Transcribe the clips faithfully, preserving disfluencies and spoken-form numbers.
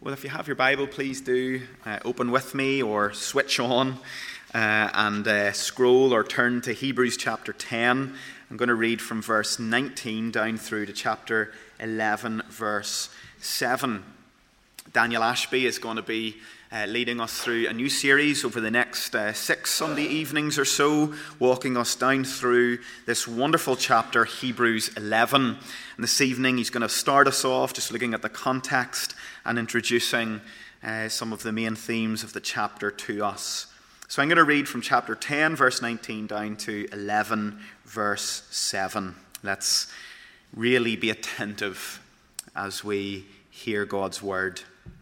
Well, if you have your Bible, please do uh, open with me or switch on uh, and uh, scroll or turn to Hebrews chapter ten. I'm going to read from verse nineteen down through to chapter eleven, verse seven. Daniel Ashby is going to be uh, leading us through a new series over the next uh, six Sunday evenings or so, walking us down through this wonderful chapter, Hebrews eleven. And this evening he's going to start us off just looking at the context and introducing uh, some of the main themes of the chapter to us. So I'm going to read from chapter ten, verse nineteen, down to eleven, verse seven. Let's really be attentive as we hear God's word.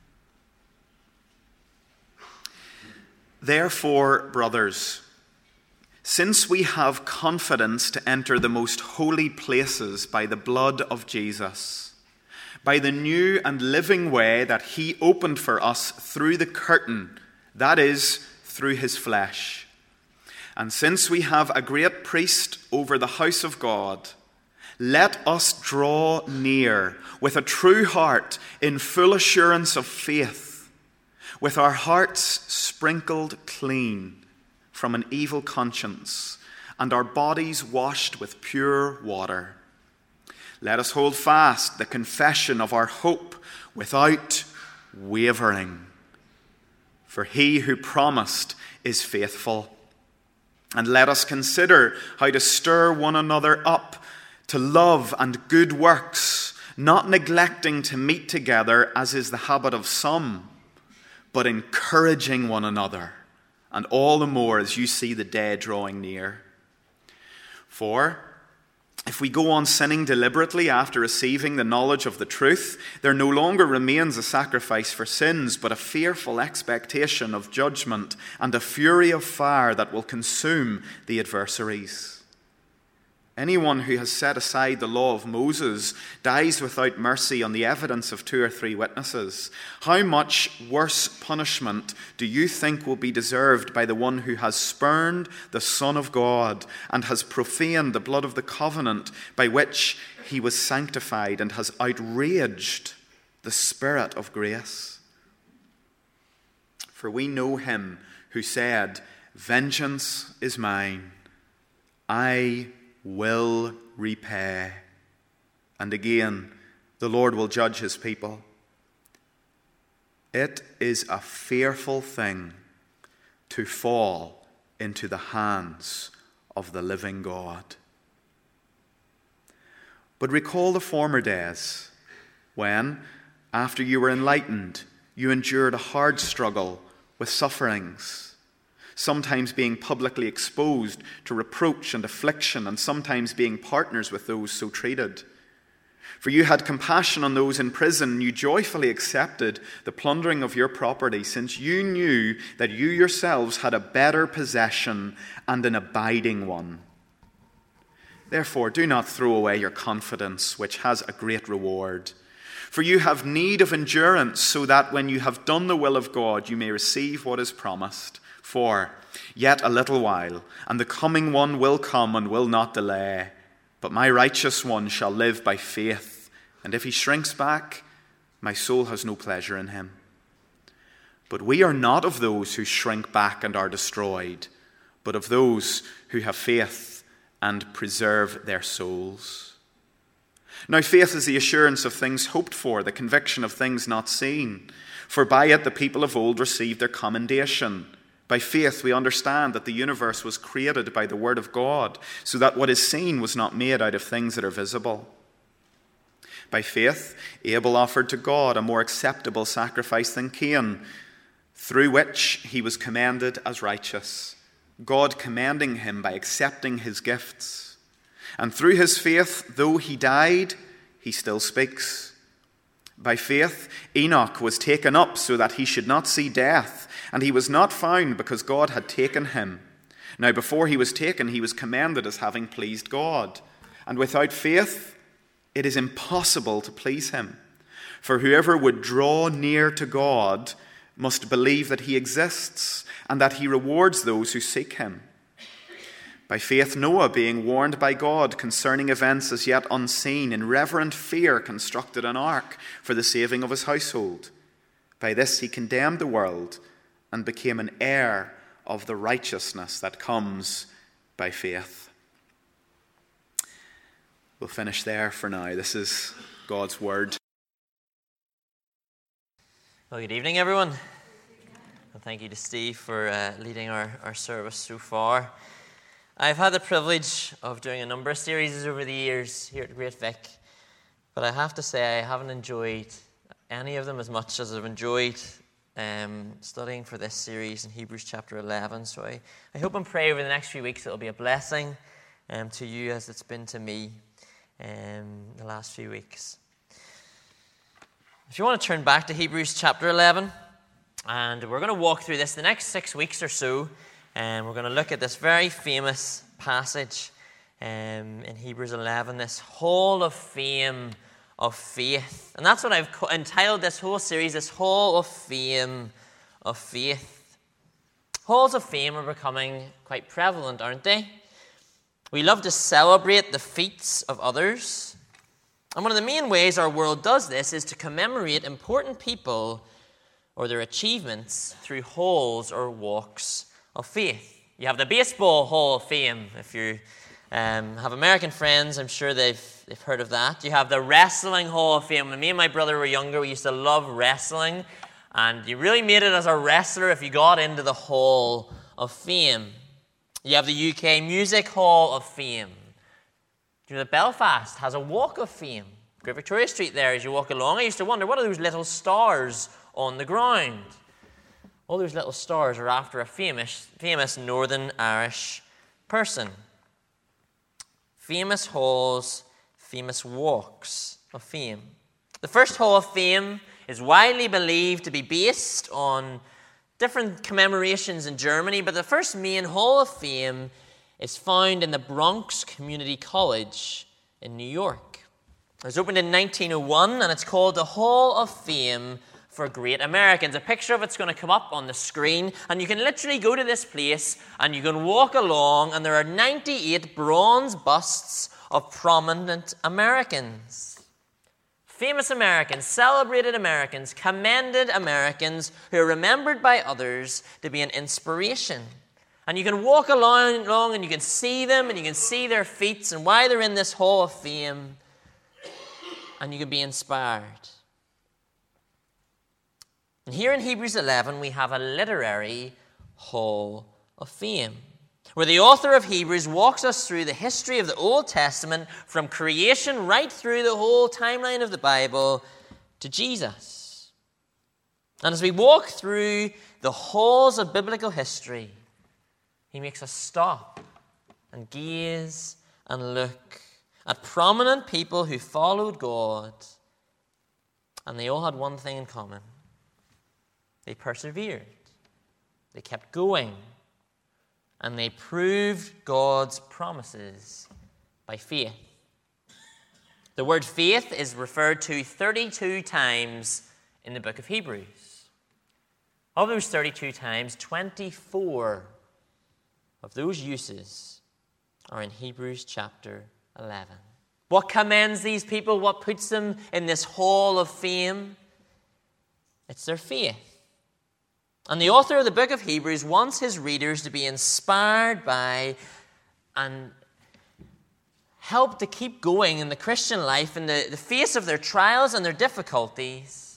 Therefore, brothers, since we have confidence to enter the most holy places by the blood of Jesus, by the new and living way that he opened for us through the curtain, that is, through his flesh. And since we have a great priest over the house of God, let us draw near with a true heart in full assurance of faith, with our hearts sprinkled clean from an evil conscience and our bodies washed with pure water. Let us hold fast the confession of our hope without wavering. For he who promised is faithful. And let us consider how to stir one another up to love and good works, not neglecting to meet together as is the habit of some, but encouraging one another, and all the more as you see the day drawing near. For if we go on sinning deliberately after receiving the knowledge of the truth, there no longer remains a sacrifice for sins, but a fearful expectation of judgment and a fury of fire that will consume the adversaries. Anyone who has set aside the law of Moses dies without mercy on the evidence of two or three witnesses. How much worse punishment do you think will be deserved by the one who has spurned the Son of God and has profaned the blood of the covenant by which he was sanctified and has outraged the Spirit of grace? For we know him who said, "Vengeance is mine, I will repay." And again, the Lord will judge his people. It is a fearful thing to fall into the hands of the living God. But recall the former days when, after you were enlightened, you endured a hard struggle with sufferings, sometimes being publicly exposed to reproach and affliction, and sometimes being partners with those so treated. For you had compassion on those in prison, and you joyfully accepted the plundering of your property, since you knew that you yourselves had a better possession and an abiding one. Therefore, do not throw away your confidence, which has a great reward. For you have need of endurance, so that when you have done the will of God, you may receive what is promised. For yet a little while, and the coming one will come and will not delay. But my righteous one shall live by faith, and if he shrinks back, my soul has no pleasure in him. But we are not of those who shrink back and are destroyed, but of those who have faith and preserve their souls. Now faith is the assurance of things hoped for, the conviction of things not seen. For by it the people of old received their commendation. By faith we understand that the universe was created by the word of God, so that what is seen was not made out of things that are visible. By faith Abel offered to God a more acceptable sacrifice than Cain, through which he was commended as righteous, God commending him by accepting his gifts. And through his faith, though he died, he still speaks. By faith Enoch was taken up so that he should not see death, and he was not found because God had taken him. Now before he was taken, he was commended as having pleased God. And without faith, it is impossible to please him. For whoever would draw near to God must believe that he exists, and that he rewards those who seek him. By faith Noah, being warned by God concerning events as yet unseen, in reverent fear constructed an ark for the saving of his household. By this he condemned the world and became an heir of the righteousness that comes by faith. We'll finish there for now. This is God's word. Well, good evening, everyone. And thank you to Steve for uh, leading our, our service so far. I've had the privilege of doing a number of series over the years here at Great Vic, but I have to say I haven't enjoyed any of them as much as I've enjoyed um, studying for this series in Hebrews chapter eleven. So I, I hope and pray over the next few weeks it'll be a blessing um, to you as it's been to me um, the last few weeks. If you want to turn back to Hebrews chapter eleven, and we're going to walk through this the next six weeks or so, and we're going to look at this very famous passage um, in Hebrews eleven, this hall of fame of faith. And that's what I've entitled this whole series, this hall of fame of faith. Halls of fame are becoming quite prevalent, aren't they? We love to celebrate the feats of others. And one of the main ways our world does this is to commemorate important people or their achievements through halls or walks of faith. You have the Baseball Hall of Fame. If you um, have American friends, I'm sure they've they've heard of that. You have the Wrestling Hall of Fame. When me and my brother were younger, we used to love wrestling, and you really made it as a wrestler if you got into the Hall of Fame. You have the U K Music Hall of Fame. You know that Belfast has a Walk of Fame. Great Victoria Street there, as you walk along, I used to wonder, what are those little stars on the ground? All those little stars are after a famous, famous Northern Irish person. Famous halls, famous walks of fame. The first Hall of Fame is widely believed to be based on different commemorations in Germany, but the first main Hall of Fame is found in the Bronx Community College in New York. It was opened in nineteen oh one, and it's called the Hall of Fame for Great Americans. A picture of it's going to come up on the screen, and you can literally go to this place and you can walk along, and there are ninety-eight bronze busts of prominent Americans. Famous Americans, celebrated Americans, commended Americans who are remembered by others to be an inspiration. And you can walk along, along and you can see them and you can see their feats and why they're in this Hall of Fame, and you can be inspired. And here in Hebrews eleven, we have a literary Hall of Fame, where the author of Hebrews walks us through the history of the Old Testament from creation right through the whole timeline of the Bible to Jesus. And as we walk through the halls of biblical history, he makes us stop and gaze and look at prominent people who followed God, and they all had one thing in common. They persevered. They kept going. And they proved God's promises by faith. The word faith is referred to thirty-two times in the book of Hebrews. Of those thirty-two times, twenty-four of those uses are in Hebrews chapter eleven. What commends these people? What puts them in this hall of fame? It's their faith. And the author of the book of Hebrews wants his readers to be inspired by and helped to keep going in the Christian life in the, the face of their trials and their difficulties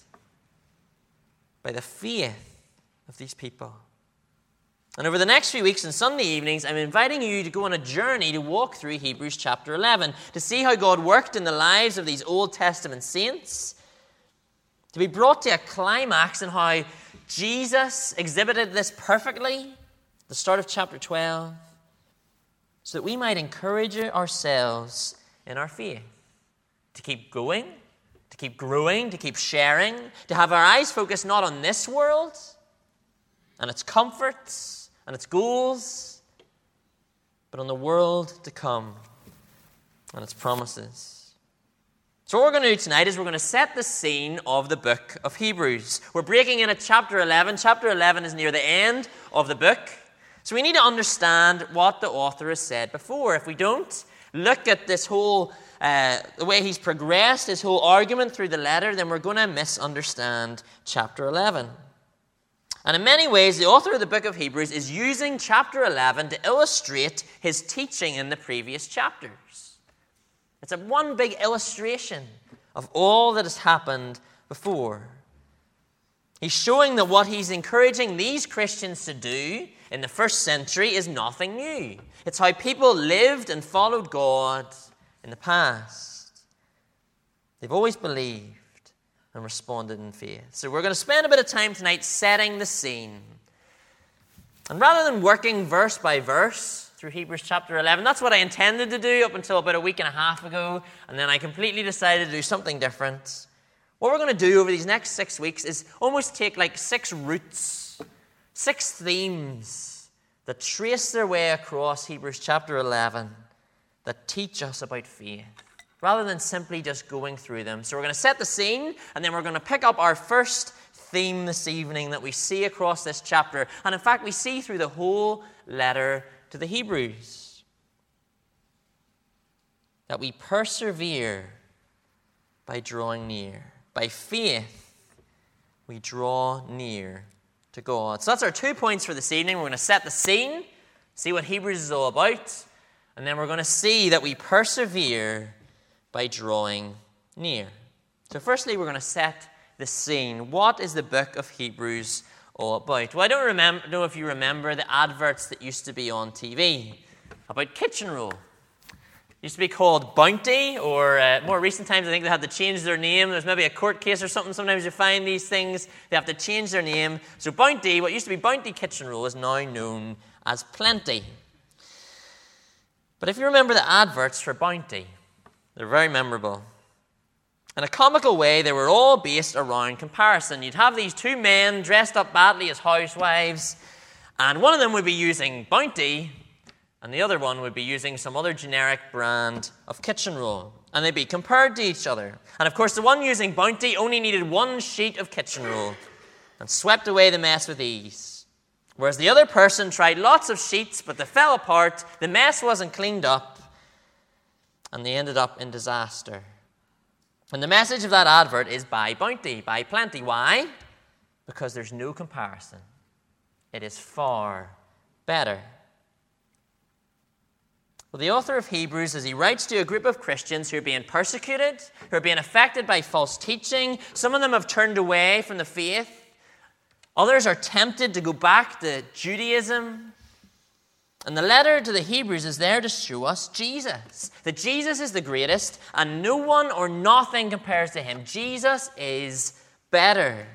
by the faith of these people. And over the next few weeks and Sunday evenings, I'm inviting you to go on a journey to walk through Hebrews chapter eleven, to see how God worked in the lives of these Old Testament saints, to be brought to a climax in how Jesus exhibited this perfectly at the start of chapter twelve, so that we might encourage ourselves in our faith, to keep going, to keep growing, to keep sharing, to have our eyes focused not on this world and its comforts and its goals, but on the world to come and its promises. So what we're going to do tonight is we're going to set the scene of the book of Hebrews. We're breaking in at chapter eleven. Chapter eleven is near the end of the book. So we need to understand what the author has said before. If we don't, look at this whole, uh, the way he's progressed, his whole argument through the letter, then we're going to misunderstand chapter eleven. And in many ways, the author of the book of Hebrews is using chapter eleven to illustrate his teaching in the previous chapters. It's a one big illustration of all that has happened before. He's showing that what he's encouraging these Christians to do in the first century is nothing new. It's how people lived and followed God in the past. They've always believed and responded in faith. So we're going to spend a bit of time tonight setting the scene. And rather than working verse by verse through Hebrews chapter eleven, that's what I intended to do up until about a week and a half ago, and then I completely decided to do something different. What we're going to do over these next six weeks is almost take like six routes, six themes that trace their way across Hebrews chapter eleven that teach us about faith, rather than simply just going through them. So we're going to set the scene, and then we're going to pick up our first theme this evening that we see across this chapter. And in fact, we see through the whole letter to the Hebrews. That we persevere by drawing near. By faith, we draw near to God. So that's our two points for this evening. We're going to set the scene, see what Hebrews is all about, and then we're going to see that we persevere by drawing near. So firstly, we're going to set the scene. What is the book of Hebrews all about? Well, I don't remember, know if you remember the adverts that used to be on T V about kitchen roll. It used to be called Bounty, or uh, more recent times I think they had to change their name. There's maybe a court case or something. Sometimes you find these things, they have to change their name. So Bounty, what used to be Bounty Kitchen Roll, is now known as Plenty. But if you remember the adverts for Bounty, they're very memorable. In a comical way, they were all based around comparison. You'd have these two men dressed up badly as housewives, and one of them would be using Bounty, and the other one would be using some other generic brand of kitchen roll. And they'd be compared to each other. And of course, the one using Bounty only needed one sheet of kitchen roll and swept away the mess with ease. Whereas the other person tried lots of sheets, but they fell apart, the mess wasn't cleaned up, and they ended up in disaster. And the message of that advert is buy Bounty, buy Plenty. Why? Because there's no comparison. It is far better. Well, the author of Hebrews, as he writes to a group of Christians who are being persecuted, who are being affected by false teaching, some of them have turned away from the faith. Others are tempted to go back to Judaism. And the letter to the Hebrews is there to show us Jesus. That Jesus is the greatest, and no one or nothing compares to him. Jesus is better.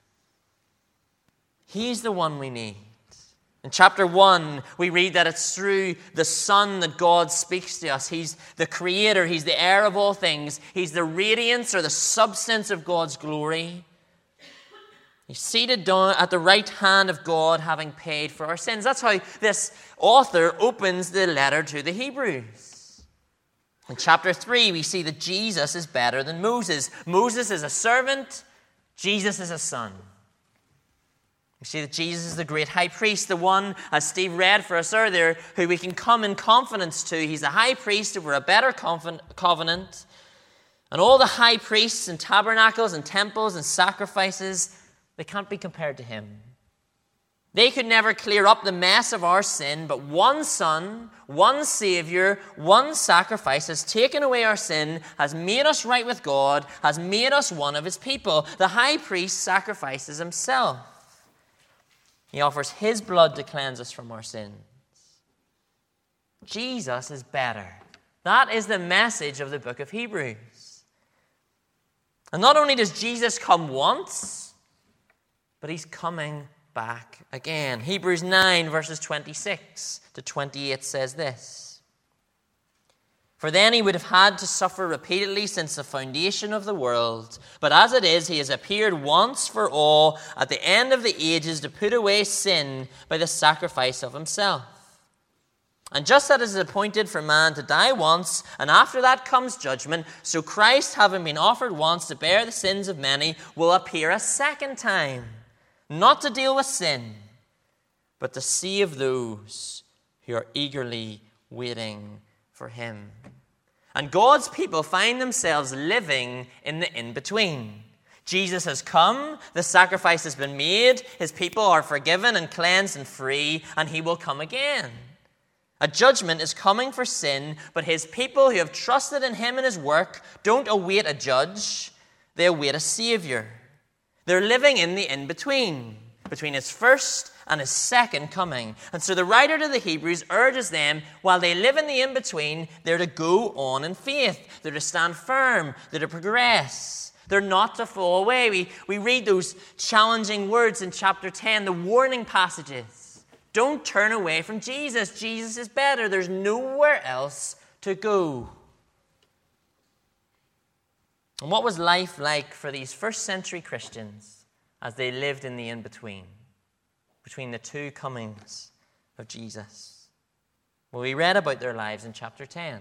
He's the one we need. In chapter one, we read that it's through the Son that God speaks to us. He's the Creator. He's the heir of all things. He's the radiance or the substance of God's glory. He's seated down at the right hand of God, having paid for our sins. That's how this author opens the letter to the Hebrews. In chapter three, we see that Jesus is better than Moses. Moses is a servant. Jesus is a son. We see that Jesus is the great high priest, the one, as Steve read for us earlier, who we can come in confidence to. He's the high priest over a better covenant. And all the high priests and tabernacles and temples and sacrifices, they can't be compared to him. They could never clear up the mess of our sin, but one Son, one Savior, one sacrifice has taken away our sin, has made us right with God, has made us one of his people. The high priest sacrifices himself. He offers his blood to cleanse us from our sins. Jesus is better. That is the message of the book of Hebrews. And not only does Jesus come once, but he's coming back again. Hebrews nine, verses twenty-six to twenty-eight says this. For then he would have had to suffer repeatedly since the foundation of the world. But as it is, he has appeared once for all at the end of the ages to put away sin by the sacrifice of himself. And just as it is appointed for man to die once, and after that comes judgment, so Christ, having been offered once to bear the sins of many, will appear a second time, not to deal with sin, but to save those who are eagerly waiting for him. And God's people find themselves living in the in-between. Jesus has come, the sacrifice has been made, his people are forgiven and cleansed and free, and he will come again. A judgment is coming for sin, but his people who have trusted in him and his work don't await a judge, they await a savior. They're living in the in-between, between his first and his second coming. And so the writer to the Hebrews urges them, while they live in the in-between, they're to go on in faith. They're to stand firm. They're to progress. They're not to fall away. We, we read those challenging words in chapter ten, the warning passages. Don't turn away from Jesus. Jesus is better. There's nowhere else to go. And what was life like for these first century Christians as they lived in the in-between, between the two comings of Jesus? Well, we read about their lives in chapter ten,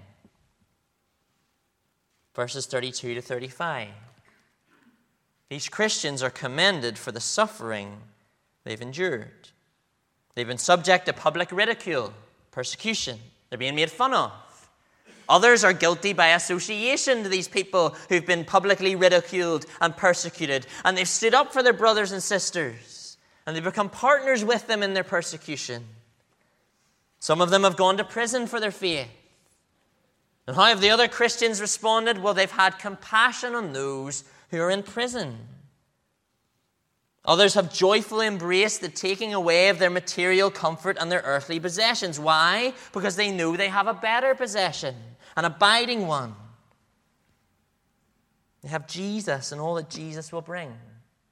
verses thirty-two to thirty-five. These Christians are commended for the suffering they've endured. They've been subject to public ridicule, persecution. They're being made fun of. Others are guilty by association to these people who've been publicly ridiculed and persecuted. And they've stood up for their brothers and sisters. And they've become partners with them in their persecution. Some of them have gone to prison for their faith. And how have the other Christians responded? Well, they've had compassion on those who are in prison. Others have joyfully embraced the taking away of their material comfort and their earthly possessions. Why? Because they know they have a better possession, an abiding one. They have Jesus and all that Jesus will bring. And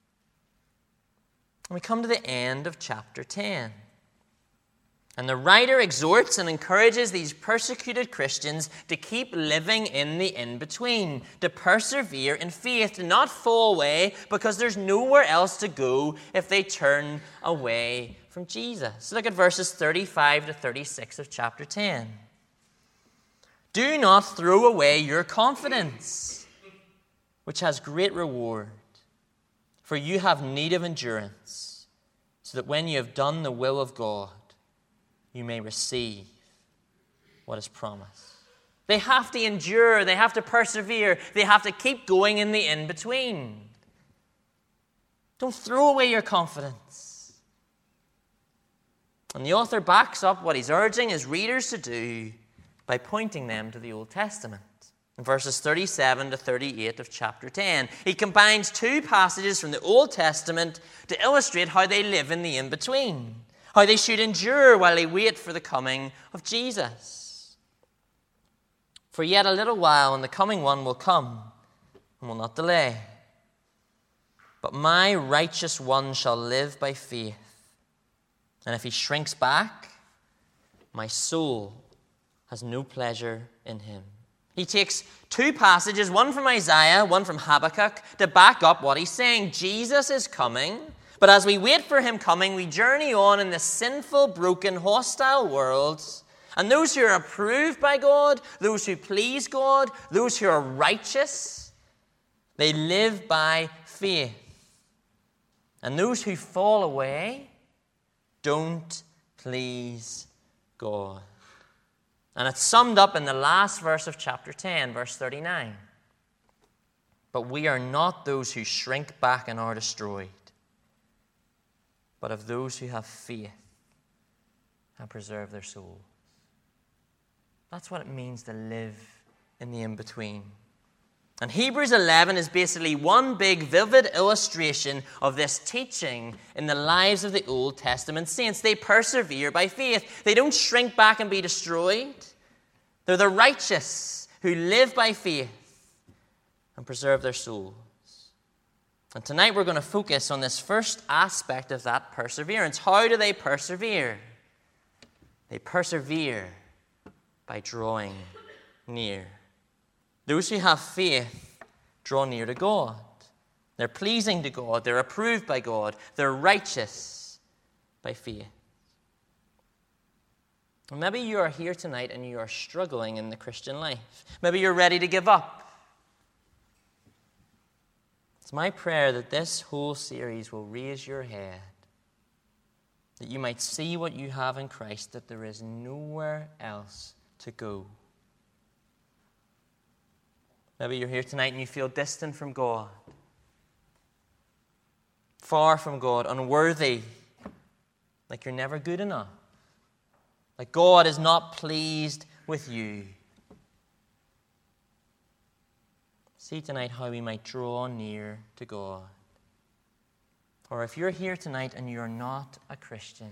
we come to the end of chapter ten. And the writer exhorts and encourages these persecuted Christians to keep living in the in-between, to persevere in faith, to not fall away because there's nowhere else to go if they turn away from Jesus. Look at verses thirty-five to thirty-six of chapter ten. Do not throw away your confidence, which has great reward, for you have need of endurance, so that when you have done the will of God, you may receive what is promised. They have to endure. They have to persevere. They have to keep going in the in-between. Don't throw away your confidence. And the author backs up what he's urging his readers to do by pointing them to the Old Testament. In verses thirty-seven to thirty-eight of chapter ten, he combines two passages from the Old Testament to illustrate how they live in the in-between. How they should endure while they wait for the coming of Jesus. For yet a little while, and the coming one will come, and will not delay. But my righteous one shall live by faith. And if he shrinks back, my soul has no pleasure in him. He takes two passages, one from Isaiah, one from Habakkuk, to back up what he's saying. Jesus is coming. But as we wait for him coming, we journey on in this sinful, broken, hostile world. And those who are approved by God, those who please God, those who are righteous, they live by faith. And those who fall away don't please God. And it's summed up in the last verse of chapter ten, verse thirty-nine. But we are not those who shrink back and are destroyed, but of those who have faith and preserve their souls. That's what it means to live in the in-between. And Hebrews eleven is basically one big, vivid illustration of this teaching in the lives of the Old Testament saints. They persevere by faith. They don't shrink back and be destroyed. They're the righteous who live by faith and preserve their souls. And tonight we're going to focus on this first aspect of that perseverance. How do they persevere? They persevere by drawing near. Those who have faith draw near to God. They're pleasing to God. They're approved by God. They're righteous by faith. And maybe you are here tonight and you are struggling in the Christian life. Maybe you're ready to give up. It's my prayer that this whole series will raise your head, that you might see what you have in Christ, that there is nowhere else to go. Maybe you're here tonight and you feel distant from God, far from God, unworthy, like you're never good enough, like God is not pleased with you. See tonight how we might draw near to God. Or if you're here tonight and you're not a Christian,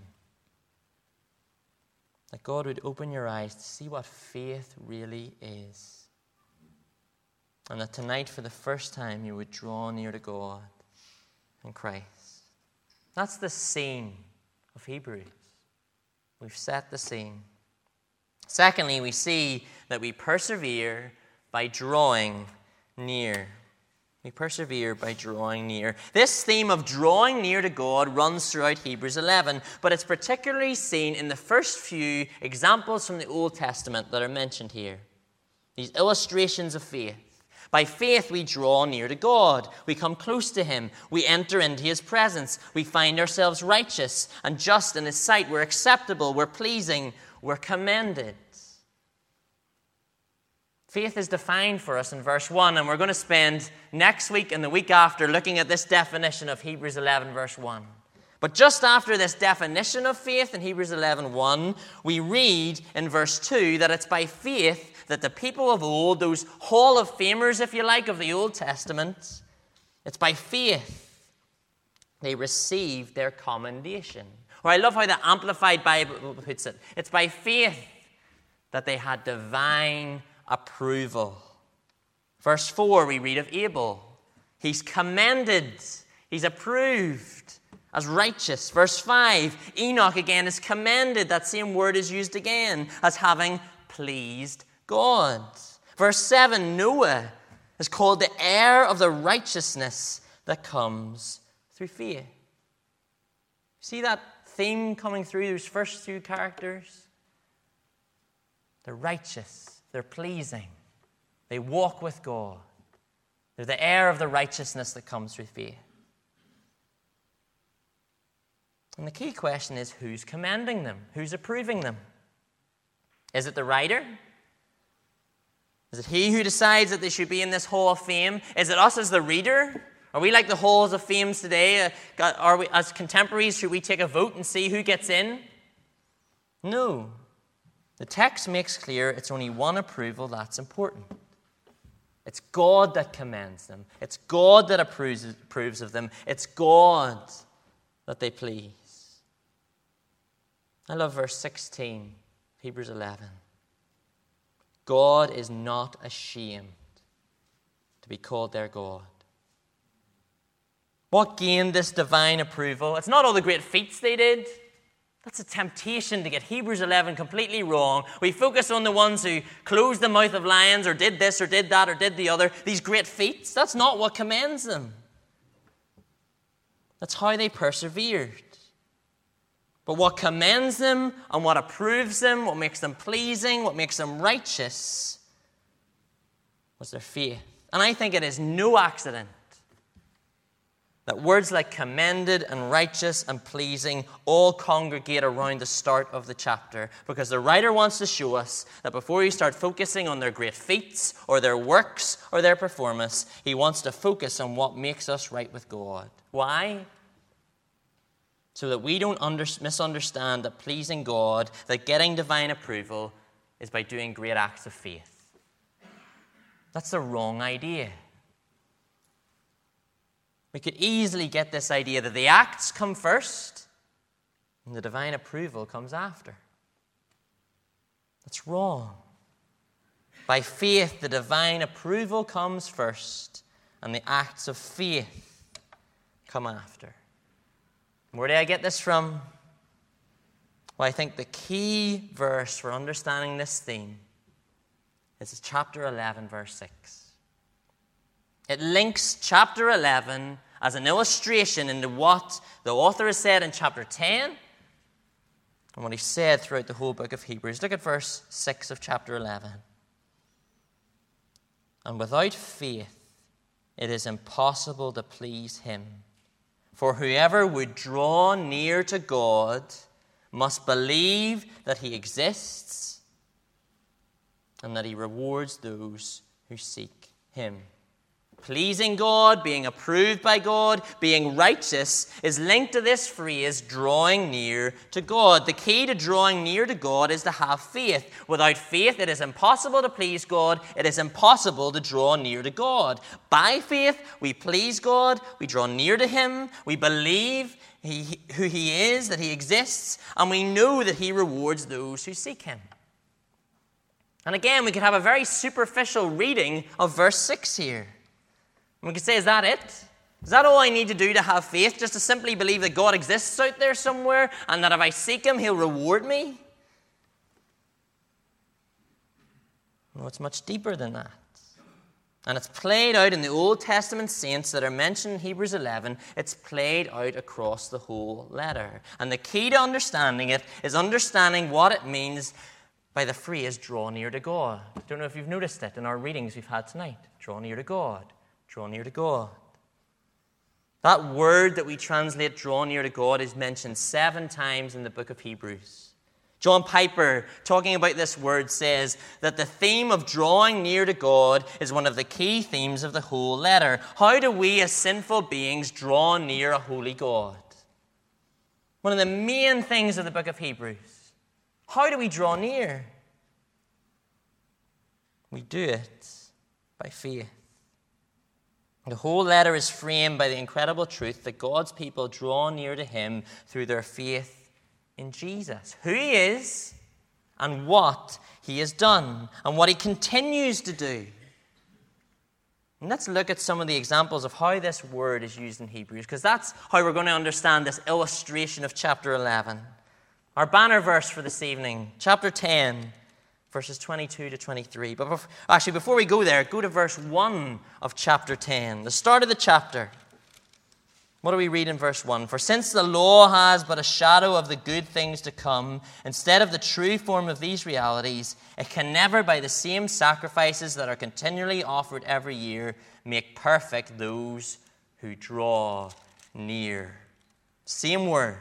that God would open your eyes to see what faith really is. And that tonight, for the first time, you would draw near to God in Christ. That's the scene of Hebrews. We've set the scene. Secondly, we see that we persevere by drawing near. We persevere by drawing near. This theme of drawing near to God runs throughout Hebrews eleven, but it's particularly seen in the first few examples from the Old Testament that are mentioned here. These illustrations of faith. By faith, we draw near to God. We come close to Him. We enter into His presence. We find ourselves righteous and just in His sight. We're acceptable. We're pleasing. We're commended. Faith is defined for us in verse one, and we're going to spend next week and the week after looking at this definition of Hebrews eleven, verse one. But just after this definition of faith in Hebrews eleven, one, we read in verse two that it's by faith that the people of old, those Hall of Famers, if you like, of the Old Testament, it's by faith they received their commendation. Or I love how the Amplified Bible puts it. It's by faith that they had divine approval. Verse four, we read of Abel. He's commended. He's approved as righteous. Verse five, Enoch again is commended. That same word is used again as having pleased God. Verse seven, Noah is called the heir of the righteousness that comes through faith. See that theme coming through those first two characters? They're righteous. They're pleasing. They walk with God. They're the heir of the righteousness that comes through faith. And the key question is, who's commending them? Who's approving them? Is it the writer? Is it he who decides that they should be in this Hall of Fame? Is it us as the reader? Are we like the Halls of Fame today? Uh, are we, as contemporaries, should we take a vote and see who gets in? No. The text makes clear it's only one approval that's important. It's God that commends them. It's God that approves, approves of them. It's God that they please. I love verse sixteen, Hebrews eleven. God is not ashamed to be called their God. What gained this divine approval? It's not all the great feats they did. That's a temptation to get Hebrews eleven completely wrong. We focus on the ones who closed the mouth of lions or did this or did that or did the other. These great feats, that's not what commends them. That's how they persevered. But what commends them and what approves them, what makes them pleasing, what makes them righteous, was their faith. And I think it is no accident that words like commended and righteous and pleasing all congregate around the start of the chapter, because the writer wants to show us that before you start focusing on their great feats or their works or their performance, he wants to focus on what makes us right with God. Why? So that we don't under- misunderstand that pleasing God, that getting divine approval, is by doing great acts of faith. That's the wrong idea. We could easily get this idea that the acts come first and the divine approval comes after. That's wrong. By faith, the divine approval comes first and the acts of faith come after. Where do I get this from? Well, I think the key verse for understanding this theme is chapter eleven, verse six. It links chapter eleven as an illustration into what the author has said in chapter ten and what he said throughout the whole book of Hebrews. Look at verse six of chapter eleven. And without faith, it is impossible to please him. For whoever would draw near to God must believe that he exists and that he rewards those who seek him. Pleasing God, being approved by God, being righteous is linked to this phrase, drawing near to God. The key to drawing near to God is to have faith. Without faith, it is impossible to please God. It is impossible to draw near to God. By faith, we please God. We draw near to him. We believe he, who he is, that he exists, and we know that he rewards those who seek him. And again, we could have a very superficial reading of verse six here. We could say, is that it? Is that all I need to do to have faith? Just to simply believe that God exists out there somewhere and that if I seek him, he'll reward me? No, it's much deeper than that. And it's played out in the Old Testament saints that are mentioned in Hebrews eleven. It's played out across the whole letter. And the key to understanding it is understanding what it means by the phrase, draw near to God. I don't know if you've noticed it in our readings we've had tonight. Draw near to God. Draw near to God. That word that we translate draw near to God is mentioned seven times in the book of Hebrews. John Piper, talking about this word, says that the theme of drawing near to God is one of the key themes of the whole letter. How do we as sinful beings draw near a holy God? One of the main things of the book of Hebrews. How do we draw near? We do it by faith. The whole letter is framed by the incredible truth that God's people draw near to him through their faith in Jesus, who he is and what he has done and what he continues to do. And let's look at some of the examples of how this word is used in Hebrews, because that's how we're going to understand this illustration of chapter eleven. Our banner verse for this evening, chapter ten, verses twenty-two to twenty-three. But before, actually, before we go there, go to verse one of chapter ten, the start of the chapter. What do we read in verse one? For since the law has but a shadow of the good things to come, instead of the true form of these realities, it can never, by the same sacrifices that are continually offered every year, make perfect those who draw near. Same word.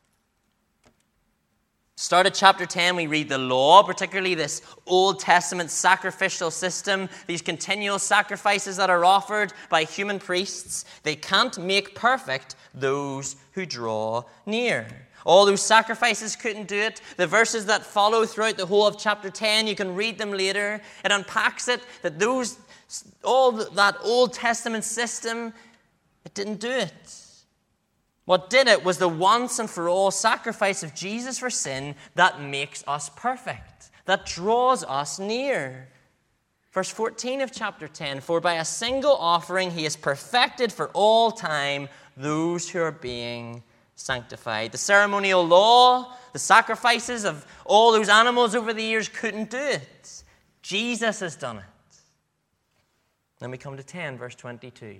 Start at chapter ten, we read the law, particularly this Old Testament sacrificial system, these continual sacrifices that are offered by human priests. They can't make perfect those who draw near. All those sacrifices couldn't do it. The verses that follow throughout the whole of chapter ten, you can read them later. It unpacks it, that those, all that Old Testament system, it didn't do it. What did it was the once and for all sacrifice of Jesus for sin that makes us perfect, that draws us near. Verse fourteen of chapter ten, for by a single offering he has perfected for all time those who are being sanctified. The ceremonial law, the sacrifices of all those animals over the years couldn't do it. Jesus has done it. Then we come to ten, verse twenty-two.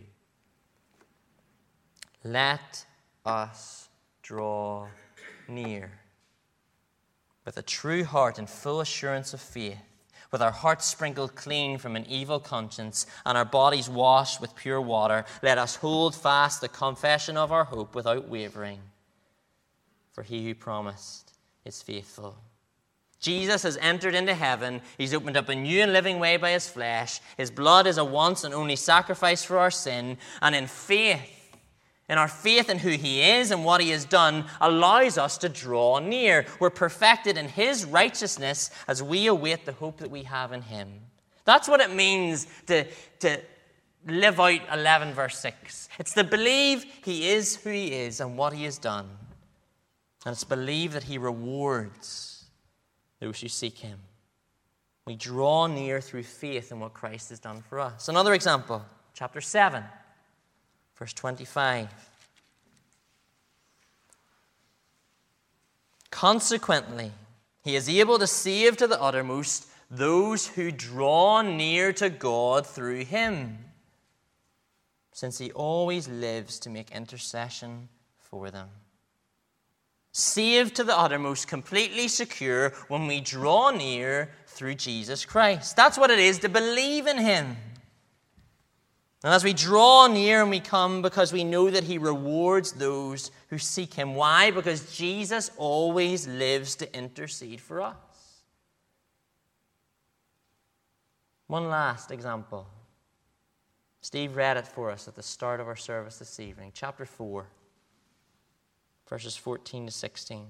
Let us draw near with a true heart and full assurance of faith, with our hearts sprinkled clean from an evil conscience and our bodies washed with pure water. Let us hold fast the confession of our hope without wavering, for he who promised is faithful. Jesus has entered into heaven. He's opened up a new and living way by his flesh. His blood is a once and only sacrifice for our sin, and in faith, and our faith in who he is and what he has done allows us to draw near. We're perfected in his righteousness as we await the hope that we have in him. That's what it means to, to live out eleven verse six. It's to believe he is who he is and what he has done. And it's to believe that he rewards those who seek him. We draw near through faith in what Christ has done for us. Another example, chapter seven. Verse twenty-five. Consequently, he is able to save to the uttermost those who draw near to God through him, since he always lives to make intercession for them. Saved to the uttermost, completely secure when we draw near through Jesus Christ. That's what it is to believe in him. And as we draw near and we come because we know that he rewards those who seek him. Why? Because Jesus always lives to intercede for us. One last example. Steve read it for us at the start of our service this evening. Chapter four, verses fourteen to sixteen.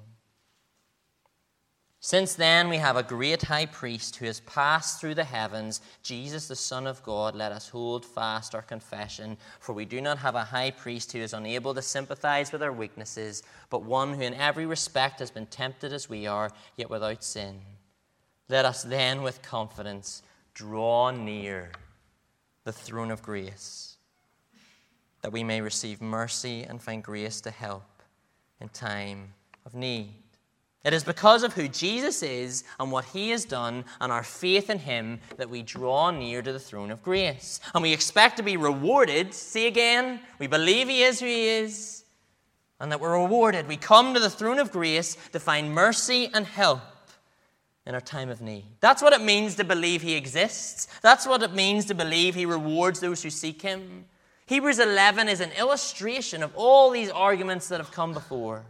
Since then we have a great high priest who has passed through the heavens, Jesus the Son of God. Let us hold fast our confession, for we do not have a high priest who is unable to sympathize with our weaknesses, but one who in every respect has been tempted as we are, yet without sin. Let us then with confidence draw near the throne of grace, that we may receive mercy and find grace to help in time of need. It is because of who Jesus is and what he has done and our faith in him that we draw near to the throne of grace. And we expect to be rewarded. See again, we believe he is who he is and that we're rewarded. We come to the throne of grace to find mercy and help in our time of need. That's what it means to believe he exists. That's what it means to believe he rewards those who seek him. Hebrews eleven is an illustration of all these arguments that have come before.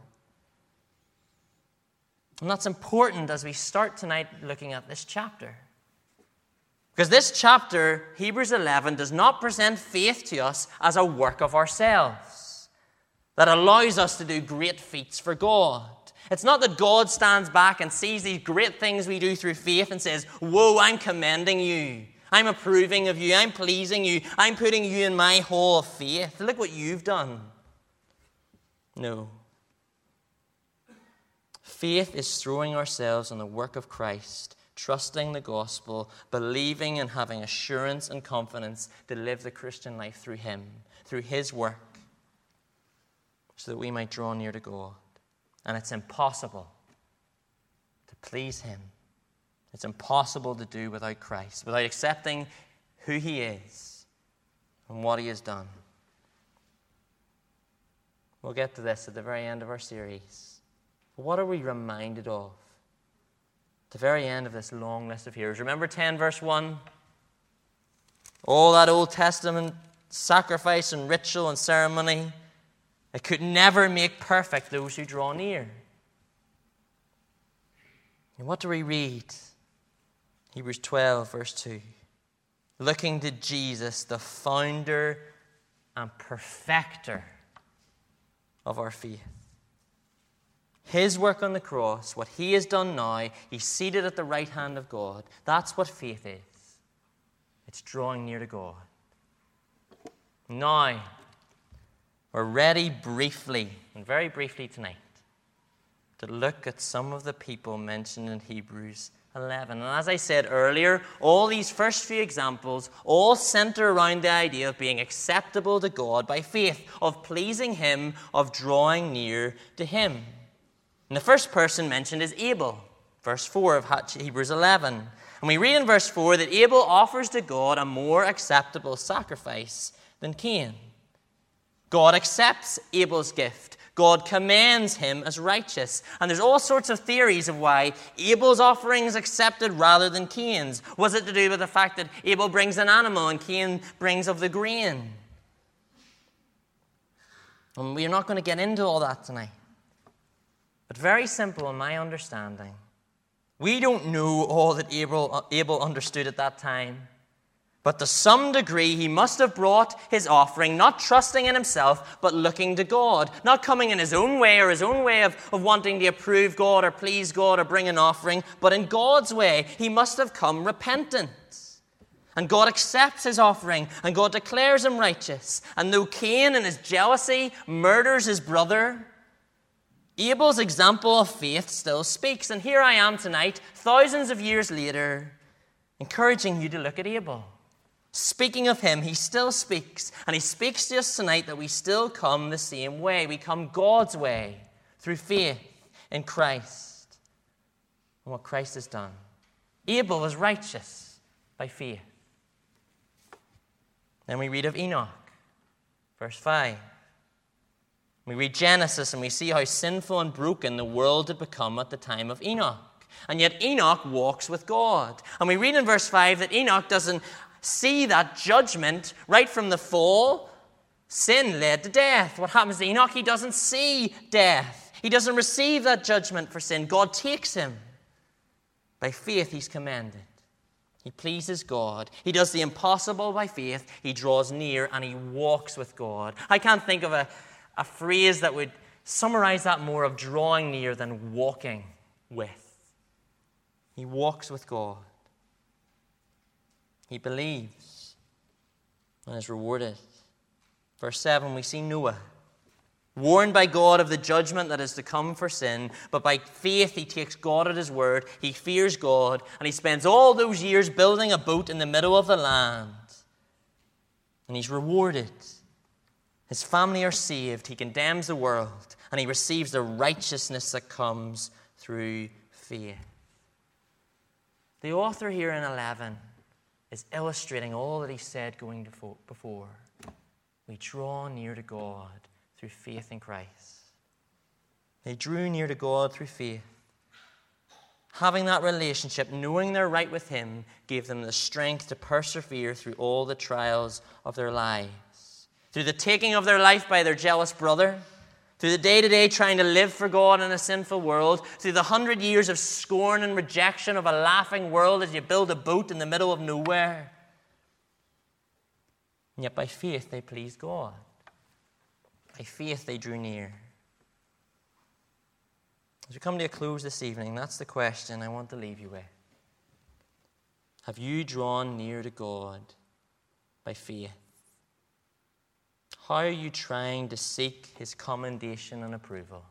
And that's important as we start tonight looking at this chapter. Because this chapter, Hebrews eleven, does not present faith to us as a work of ourselves that allows us to do great feats for God. It's not that God stands back and sees these great things we do through faith and says, whoa, I'm commending you. I'm approving of you. I'm pleasing you. I'm putting you in my hall of faith. Look what you've done. No. Faith is throwing ourselves on the work of Christ, trusting the gospel, believing and having assurance and confidence to live the Christian life through him, through his work, so that we might draw near to God. And it's impossible to please him. It's impossible to do without Christ, without accepting who he is and what he has done. We'll get to this at the very end of our series. But what are we reminded of at the very end of this long list of heroes? Remember ten verse one? All that Old Testament sacrifice and ritual and ceremony, it could never make perfect those who draw near. And what do we read? Hebrews twelve verse two. Looking to Jesus, the founder and perfecter of our faith. His work on the cross, what he has done now, he's seated at the right hand of God. That's what faith is. It's drawing near to God. Now, we're ready briefly, and very briefly tonight, to look at some of the people mentioned in Hebrews eleven. And as I said earlier, all these first few examples all center around the idea of being acceptable to God by faith, of pleasing him, of drawing near to him. And the first person mentioned is Abel, verse four of Hebrews eleven. And we read in verse four that Abel offers to God a more acceptable sacrifice than Cain. God accepts Abel's gift. God commends him as righteous. And there's all sorts of theories of why Abel's offering is accepted rather than Cain's. Was it to do with the fact that Abel brings an animal and Cain brings of the grain? And we're not going to get into all that tonight. But very simple in my understanding. We don't know all that Abel, Abel understood at that time. But to some degree, he must have brought his offering, not trusting in himself, but looking to God. Not coming in his own way or his own way of, of wanting to approve God or please God or bring an offering, but in God's way. He must have come repentant. And God accepts his offering, and God declares him righteous. And though Cain in his jealousy murders his brother, Abel's example of faith still speaks. And here I am tonight, thousands of years later, encouraging you to look at Abel. Speaking of him, he still speaks. And he speaks to us tonight that we still come the same way. We come God's way through faith in Christ and what Christ has done. Abel was righteous by faith. Then we read of Enoch, verse five. We read Genesis and we see how sinful and broken the world had become at the time of Enoch. And yet Enoch walks with God. And we read in verse five that Enoch doesn't see that judgment right from the fall. Sin led to death. What happens to Enoch? He doesn't see death. He doesn't receive that judgment for sin. God takes him. By faith, he's commended. He pleases God. He does the impossible by faith. He draws near and he walks with God. I can't think of a, a phrase that would summarize that more of drawing near than walking with. He walks with God. He believes and is rewarded. Verse seven, we see Noah, warned by God of the judgment that is to come for sin, but by faith he takes God at his word, he fears God, and he spends all those years building a boat in the middle of the land. And he's rewarded. His family are saved, he condemns the world, and he receives the righteousness that comes through faith. The author here in eleven is illustrating all that he said going before. We draw near to God through faith in Christ. They drew near to God through faith. Having that relationship, knowing they're right with him, gave them the strength to persevere through all the trials of their lives. Through the taking of their life by their jealous brother, through the day-to-day trying to live for God in a sinful world, through the hundred years of scorn and rejection of a laughing world as you build a boat in the middle of nowhere. And yet by faith they pleased God. By faith they drew near. As we come to a close this evening, that's the question I want to leave you with. Have you drawn near to God by faith? How are you trying to seek his commendation and approval?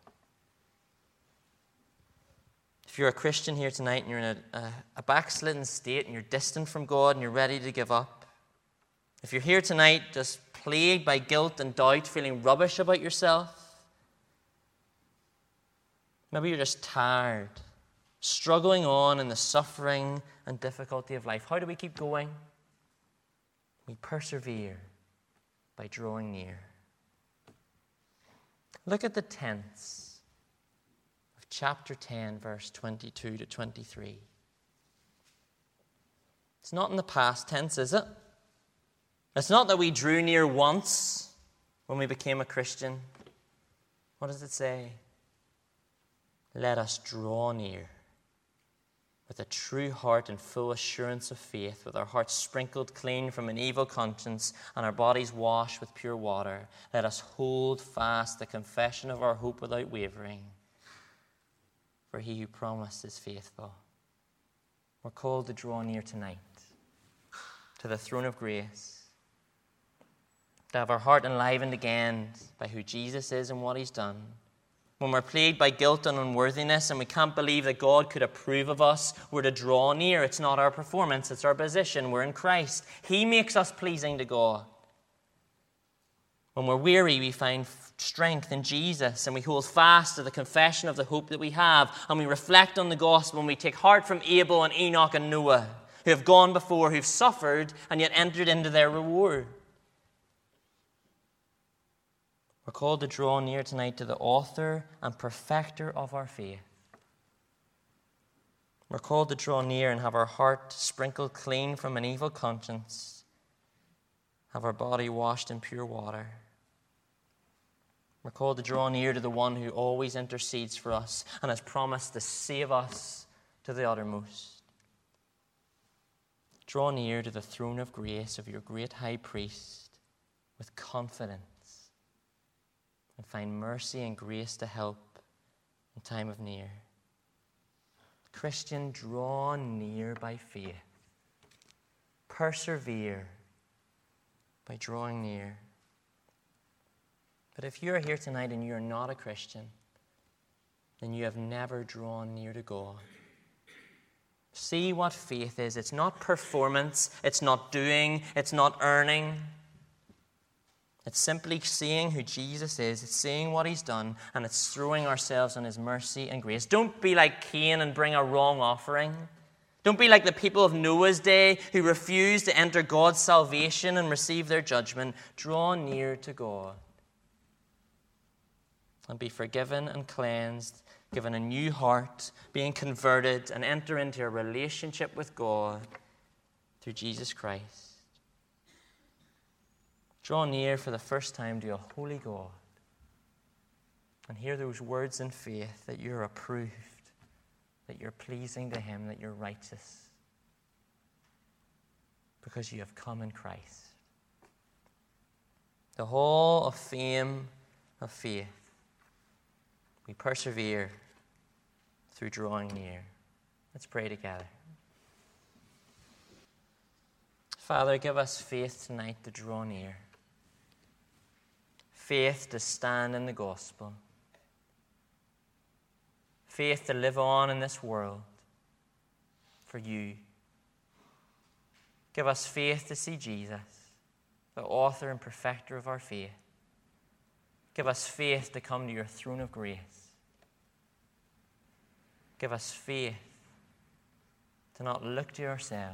If you're a Christian here tonight and you're in a, a, a backslidden state and you're distant from God and you're ready to give up, if you're here tonight just plagued by guilt and doubt, feeling rubbish about yourself, maybe you're just tired, struggling on in the suffering and difficulty of life. How do we keep going? We persevere by drawing near. Look at the tense of chapter ten, verse twenty-two to twenty-three. It's not in the past tense, is it? It's not that we drew near once when we became a Christian. What does it say? Let us draw near with a true heart and full assurance of faith, with our hearts sprinkled clean from an evil conscience and our bodies washed with pure water. Let us hold fast the confession of our hope without wavering, for he who promised is faithful. We're called to draw near tonight to the throne of grace, to have our heart enlivened again by who Jesus is and what he's done. When we're plagued by guilt and unworthiness and we can't believe that God could approve of us, we're to draw near. It's not our performance, it's our position. We're in Christ. He makes us pleasing to God. When we're weary, we find strength in Jesus and we hold fast to the confession of the hope that we have, and we reflect on the gospel and we take heart from Abel and Enoch and Noah, who have gone before, who've suffered and yet entered into their reward. We're called to draw near tonight to the author and perfecter of our faith. We're called to draw near and have our heart sprinkled clean from an evil conscience, have our body washed in pure water. We're called to draw near to the one who always intercedes for us and has promised to save us to the uttermost. Draw near to the throne of grace of your great high priest with confidence, and find mercy and grace to help in time of need. Christian, draw near by faith. Persevere by drawing near. But if you're here tonight and you're not a Christian, then you have never drawn near to God. See what faith is. It's not performance. It's not doing. It's not earning. It's simply seeing who Jesus is. It's seeing what he's done, and it's throwing ourselves on his mercy and grace. Don't be like Cain and bring a wrong offering. Don't be like the people of Noah's day who refused to enter God's salvation and receive their judgment. Draw near to God and be forgiven and cleansed, given a new heart, being converted, and enter into a relationship with God through Jesus Christ. Draw near for the first time to a holy God and hear those words in faith that you're approved, that you're pleasing to him, that you're righteous. because you have come in Christ. The hall of fame of faith. We persevere through drawing near. Let's pray together. Father, give us faith tonight to draw near. Faith to stand in the gospel. Faith to live on in this world for you. Give us faith to see Jesus, the author and perfecter of our faith. Give us faith to come to your throne of grace. Give us faith to not look to ourselves,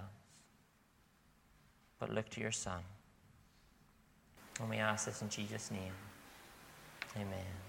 but look to your Son. And we ask this in Jesus' name. Amen.